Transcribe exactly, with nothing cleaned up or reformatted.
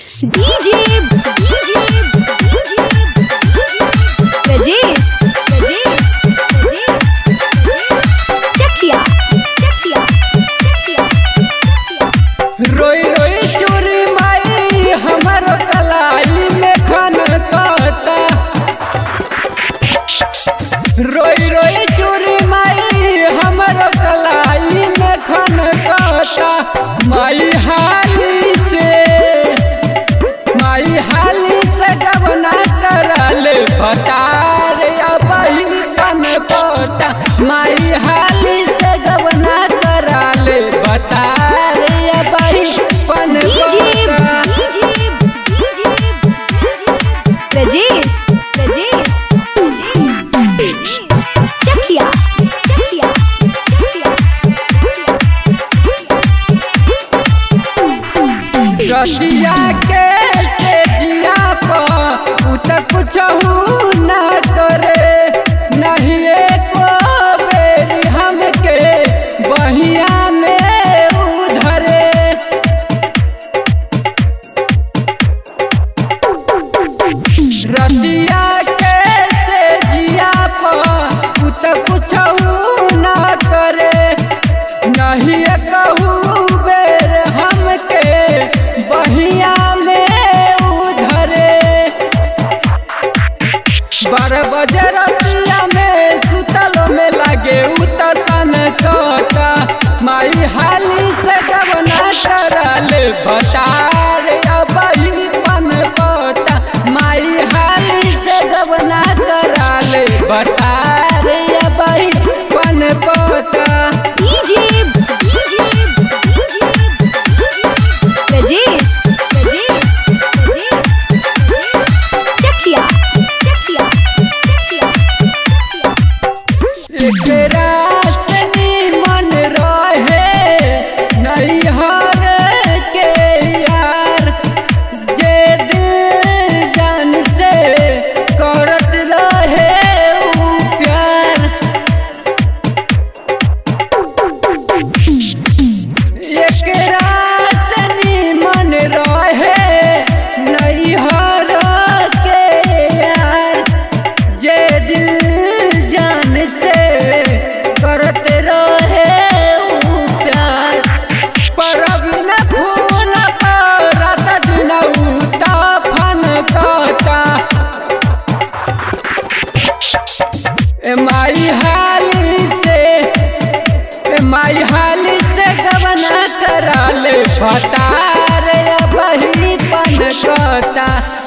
DJ DJ Rajesh Rajesh Chakia Chakia रोई रोई चोरी माई हमारो कलाई में खन काटा। रोई रोई चोरी माई हमारो कलाई में खन काटा। माई हाली से माई हाली से गवना करल भटार अबही पन पोटा। माई हाली से गवना करल भटार अबही पन पोटा। राजेश राजेश चकिया चकिया रतिया के से जिया पर उ त कुछ न करे। नहीं एको बेरी हमके बहिया में उधरे। रतिया के से जिया पर उ त कुछ न करे। नहीं कहू बेर हमके बहिया में उधरे। बारह बजे रतिया में सुतलो में लगे उतसन कटा। माई हाली से गवना करल भटार अबही पन पोटा। माई हाली से गवना करल भटार अबही पन पोटा। डीजे डीजे राजेश राजेश चकिया चकिया एकरा से निमन रहे नैहर के यार। जे दिल जान से करत रहे उ प्यार। एकरा से निमन रहे नैहर के यार। जे दिल जान से करत रहे उ प्यार। पर बिना फूल पर रात दिन उता फन काटा। ए माई हाली से ए माई हाली से गवना करल भटार अबही पन काटा।